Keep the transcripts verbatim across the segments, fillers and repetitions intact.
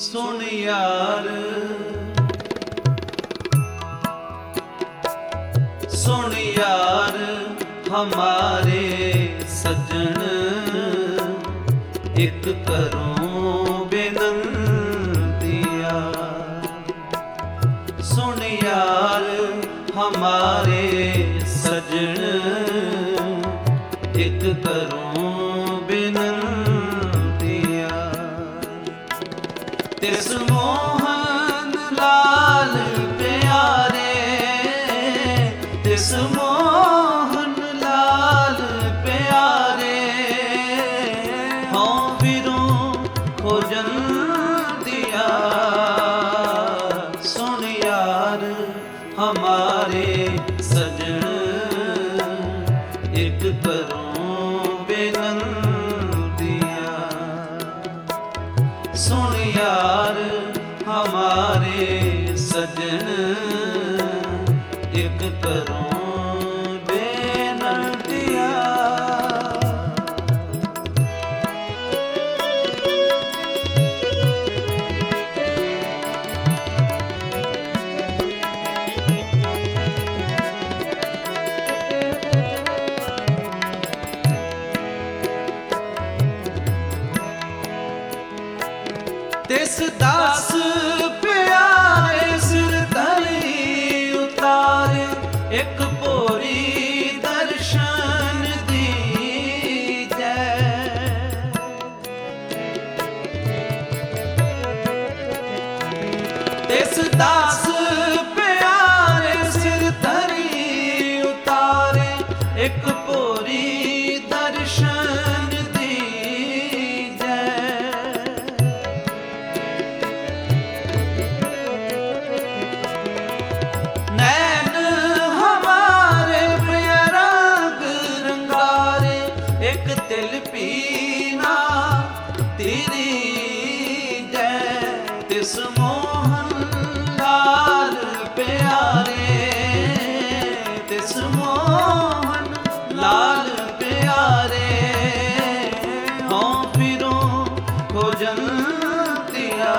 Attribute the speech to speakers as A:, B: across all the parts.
A: ਸੁਣ ਯਾਰ ਸੁਣ ਯਾਰ ਹਮਾਰੇ ਸੱਜਣ ਇੱਕ ਕਰੂੰ ਬੇਨੰਤੀਆ ਸੁਣ ਯਾਰ ਹਮਾਰੇ ਸੱਜਣ ਇੱਕ ਕਰੂੰ ਬੇਨੰਤੀਆ ਤਿਸ ਮੋਹਨ ਲਾਲ ਪਿਆਰੇ ਤਿਸ ਮੋਹਨ ਲਾਲ ਪਿਆਰੇ ਹਉ ਫਿਰੂੰ ਖੋਜਨ ਦਿਆ ਸੁਣ ਯਾਰ ਹਮਾਰੇ ਸਜਣ ਇੱਕ ਕਰੂੰ ਬੇਨੰਤੀਆ ਸੁਣ ਯਾਰ ਹਮਾਰੇ ਸਜਣ ਇੱਕ ਕਰੂੰ ਬੇਨੰਤੀਆ ਤਿਸ ਦਾਸ ਪਿਆਰੇ ਸਿਰ ਧਰੀ ਉਤਾਰੇ ਇੱਕ ਭੋਰੀ ਦਰਸ਼ਨ ਦੀਜੈ ਤਿਸ ਦਾਸ ਪਿਆਰੇ ਸਿਰ ਧਰੀ ਉਤਾਰੇ ਇੱਕ ਭੋਰੀ ਦਰਸ਼ਨ ਦੀਜੈ ਨੈਣ ਹਮਾਰੇ ਪ੍ਰਿਯ ਰੰਗ ਰੰਗਾਰੇ ਇੱਕ ਤਿਲ ਪੀਨਾ ਤੇਰੀ ਜੈ ਤਿਸ ਮੋਹਨ ਲਾਲ ਪਿਆਰੇ ਤਿਸ ਮੋਹਨ ਲਾਲ ਪਿਆਰੇ ਹਉ ਫਿਰੂੰ ਖੋਜਨ ਦਿਆ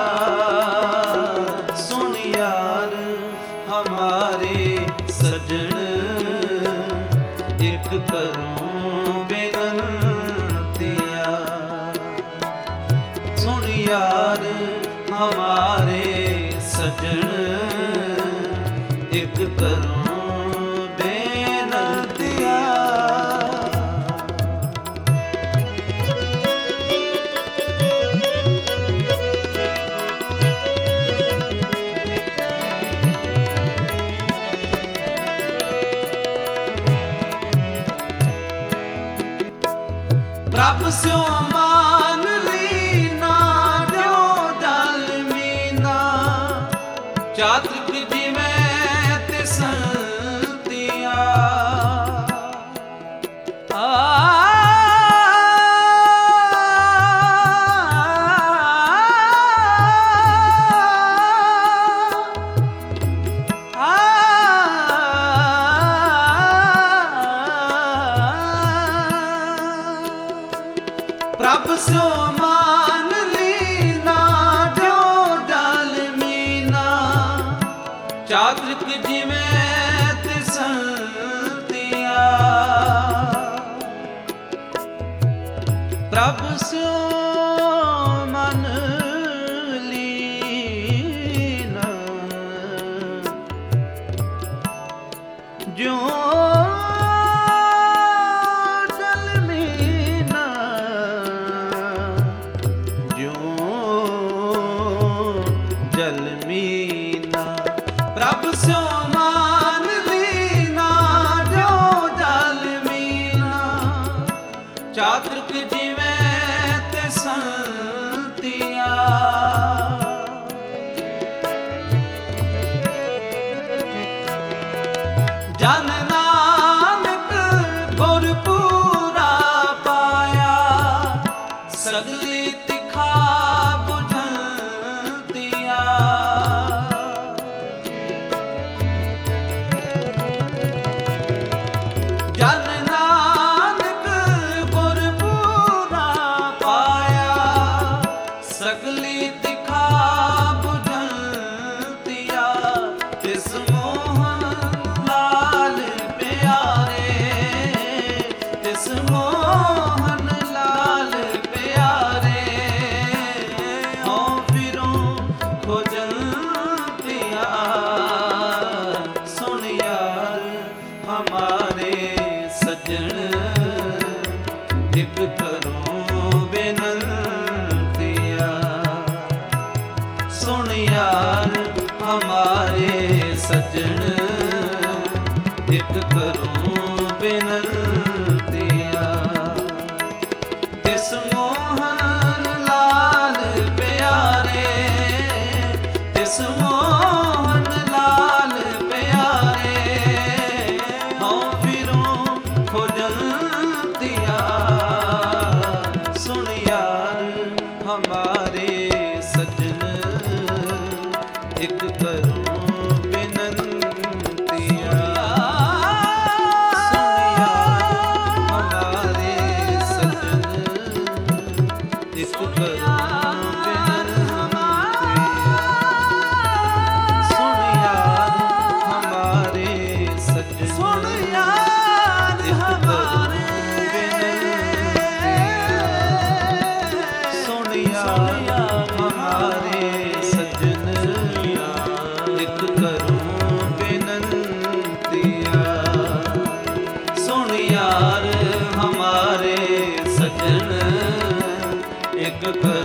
A: ਸੁਣ ਯਾਰ ਹਮਾਰੇ ਸਜਣ ਇੱਕ ਕਰੂੰ ਬੇਨੰਤੀਆ ਸੁਣ ਯਾਰ ਹਮਾਰੇ ਸਜਣ ਇੱਕ ਕਰੂੰ ਬੇਨੰਤੀਆ ਪ੍ਰਭ ਸਿਉ ਮਾਨ ਲੀਨਾ ਜੋ ਜਲ ਮੀਨਾ ਚਾਤ੍ਰਿਕ ਜਿਵੇਂ ਤਿਸੰਤੀਆ ਆ ਪ੍ਰਭ ਸਿਉ ਮਾਨ ਲੀਨਾ ਜੋ ਜਲ ਮੀਨਾ ਚਾਤ੍ਰਿਕ ਜਿਵੇਂ ਤਿਸੰਤੀਆ ਪ੍ਰਭ ਸਿਉ ਮਨ ਲੀਨਾ ਜੋ ਜਲ ਮੀਨਾ ਪ੍ਰਭ ਸਿਉ ਮਾਨ ਲੀਨਾ ਜੋ ਜਲ ਮੀਨਾ ਚਾਤ੍ਰਿਕ ਜਿਵੇਂ ਤਿਸੰਤੀਆ ਜਨ ਨਾਨਕ ਗੁਰ ਪੂਰਾ ਪਾਇਆ ਸਗਲੀ ਤਿਖਾ ਬੁਝੰਤੀਆ ਜਨ ਨਾਨਕ ਗੁਰ ਪੂਰਾ ਪਾਇਆ ਸਗਲੀ ਤਿਖਾ मोहन लाल प्यारे हाँ फिरों खोजल दिया सुन यार हमारे सजन एक करो बिनतिया सुन यार हमारे सजन एक करो एक